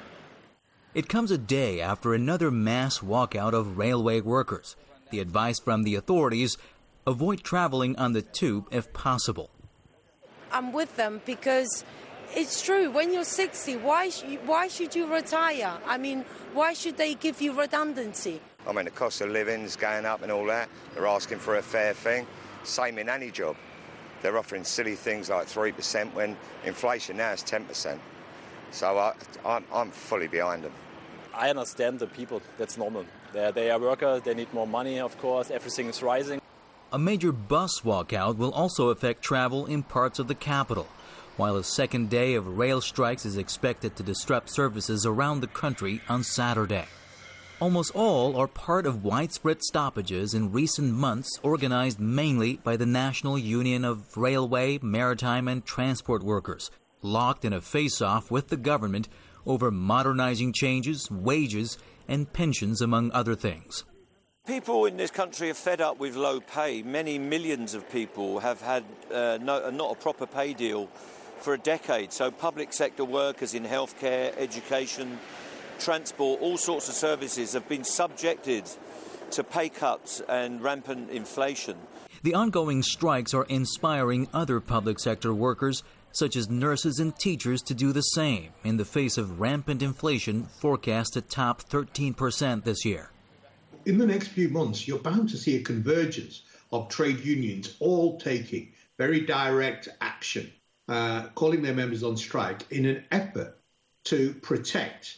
It comes a day after another mass walkout of railway workers. The advice from the authorities, avoid traveling on the tube if possible. I'm with them because it's true. When you're 60, why should you retire? I mean, why should they give you redundancy? I mean, the cost of living's going up and all that. They're asking for a fair thing. Same in any job. They're offering silly things like 3% when inflation now is 10%. So I'm fully behind them. I understand the people. That's normal. They are workers. They need more money, of course. Everything is rising. A major bus walkout will also affect travel in parts of the capital, while a second day of rail strikes is expected to disrupt services around the country on Saturday. Almost all are part of widespread stoppages in recent months organized mainly by the National Union of Railway, Maritime and Transport Workers, locked in a face-off with the government over modernizing changes, wages and pensions, among other things. People in this country are fed up with low pay. Many millions of people have had not a proper pay deal for a decade. So public sector workers in healthcare, education, transport, all sorts of services have been subjected to pay cuts and rampant inflation. The ongoing strikes are inspiring other public sector workers, such as nurses and teachers, to do the same in the face of rampant inflation forecast to top 13% this year. In the next few months, you're bound to see a convergence of trade unions all taking very direct action, calling their members on strike in an effort to protect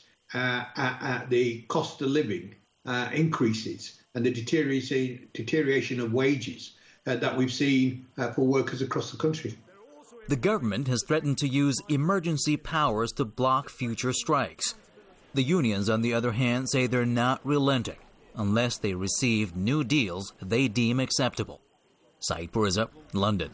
the cost of living increases and the deterioration of wages that we've seen for workers across the country. The government has threatened to use emergency powers to block future strikes. The unions, on the other hand, say they're not relenting unless they receive new deals they deem acceptable. Saeed Puriza, London.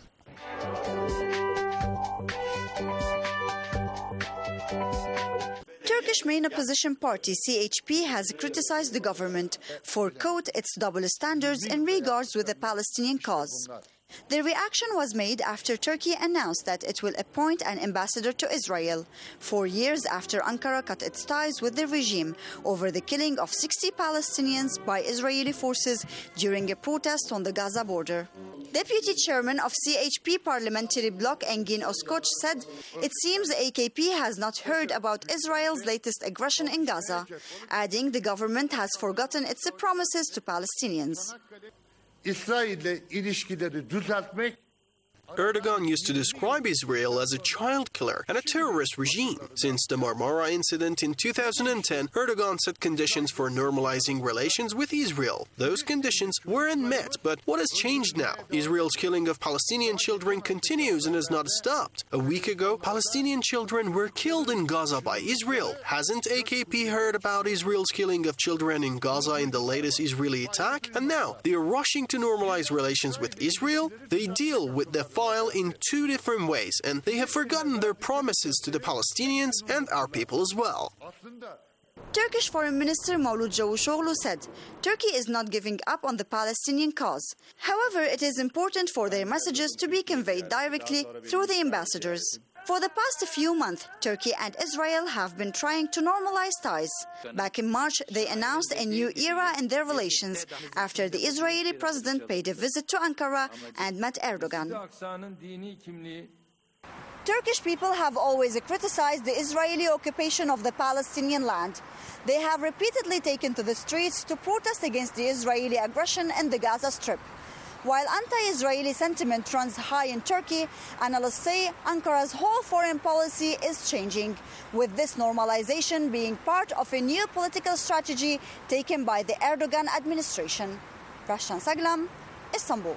Turkish main opposition party CHP has criticized the government for, quote, its double standards in regards with the Palestinian cause. The reaction was made after Turkey announced that it will appoint an ambassador to Israel, 4 years after Ankara cut its ties with the regime over the killing of 60 Palestinians by Israeli forces during a protest on the Gaza border. Deputy Chairman of CHP Parliamentary Bloc Engin Özkoç said it seems the AKP has not heard about Israel's latest aggression in Gaza, adding the government has forgotten its promises to Palestinians. İsrail'le ilişkileri düzeltmek. Erdogan used to describe Israel as a child killer and a terrorist regime. Since the Marmara incident in 2010, Erdogan set conditions for normalizing relations with Israel. Those conditions weren't met, but what has changed now? Israel's killing of Palestinian children continues and has not stopped. A week ago, Palestinian children were killed in Gaza by Israel. Hasn't AKP heard about Israel's killing of children in Gaza in the latest Israeli attack? And now, they are rushing to normalize relations with Israel? They deal with the file in two different ways, and they have forgotten their promises to the Palestinians and our people as well. Turkish Foreign Minister Mevlut Çavuşoğlu said Turkey is not giving up on the Palestinian cause. However, it is important for their messages to be conveyed directly through the ambassadors. For the past few months, Turkey and Israel have been trying to normalize ties. Back in March, they announced a new era in their relations after the Israeli president paid a visit to Ankara and met Erdogan. Turkish people have always criticized the Israeli occupation of the Palestinian land. They have repeatedly taken to the streets to protest against the Israeli aggression in the Gaza Strip. While anti-Israeli sentiment runs high in Turkey, analysts say Ankara's whole foreign policy is changing, with this normalization being part of a new political strategy taken by the Erdogan administration. Rashtan Saglam, Istanbul.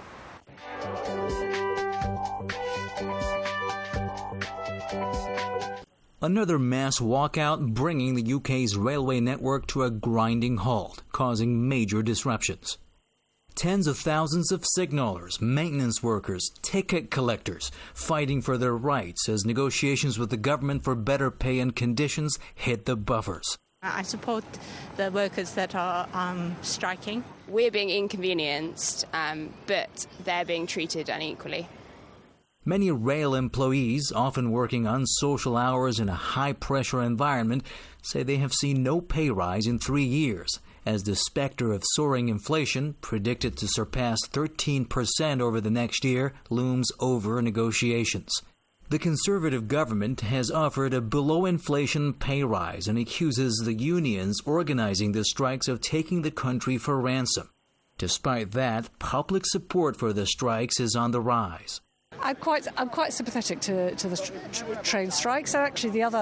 Another mass walkout bringing the UK's railway network to a grinding halt, causing major disruptions. Tens of thousands of signallers, maintenance workers, ticket collectors fighting for their rights as negotiations with the government for better pay and conditions hit the buffers. I support the workers that are striking. We're being inconvenienced, but they're being treated unequally. Many rail employees, often working unsocial hours in a high-pressure environment, say they have seen no pay rise in 3 years, as the specter of soaring inflation, predicted to surpass 13% over the next year, looms over negotiations. The Conservative government has offered a below-inflation pay rise and accuses the unions organizing the strikes of taking the country for ransom. Despite that, public support for the strikes is on the rise. I'm quite sympathetic to the train strikes. They're actually the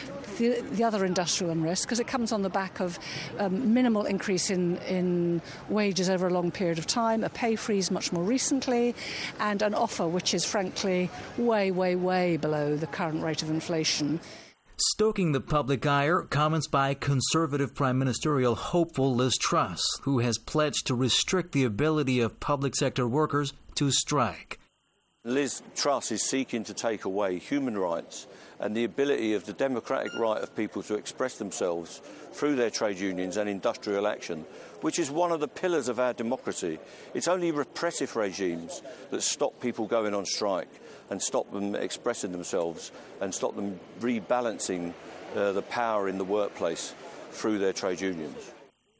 other industrial unrest, because it comes on the back of minimal increase in wages over a long period of time, a pay freeze much more recently, and an offer which is frankly way, way, way below the current rate of inflation. Stoking the public ire, comments by Conservative Prime Ministerial hopeful Liz Truss, who has pledged to restrict the ability of public sector workers to strike. Liz Truss is seeking to take away human rights and the ability of the democratic right of people to express themselves through their trade unions and industrial action, which is one of the pillars of our democracy. It's only repressive regimes that stop people going on strike and stop them expressing themselves and stop them rebalancing the power in the workplace through their trade unions.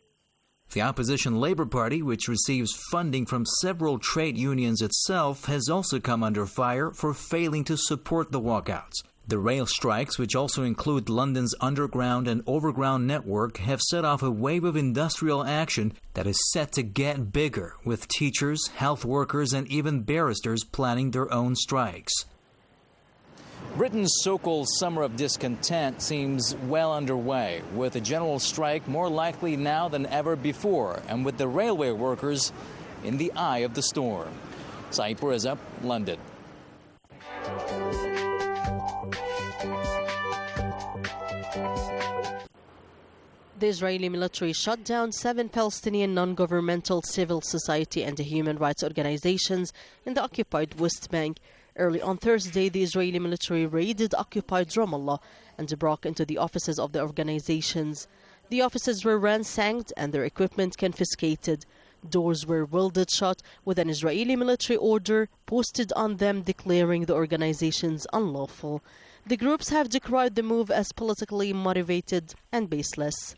The opposition Labour Party, which receives funding from several trade unions itself, has also come under fire for failing to support the walkouts. The rail strikes, which also include London's underground and overground network, have set off a wave of industrial action that is set to get bigger, with teachers, health workers, and even barristers planning their own strikes. Britain's so-called summer of discontent seems well underway, with a general strike more likely now than ever before, and with the railway workers in the eye of the storm. Saeed Pourreza, London. The Israeli military shut down 7 Palestinian non-governmental civil society and human rights organizations in the occupied West Bank. Early on Thursday, the Israeli military raided occupied Ramallah and broke into the offices of the organizations. The offices were ransacked and their equipment confiscated. Doors were welded shut with an Israeli military order posted on them declaring the organizations unlawful. The groups have decried the move as politically motivated and baseless.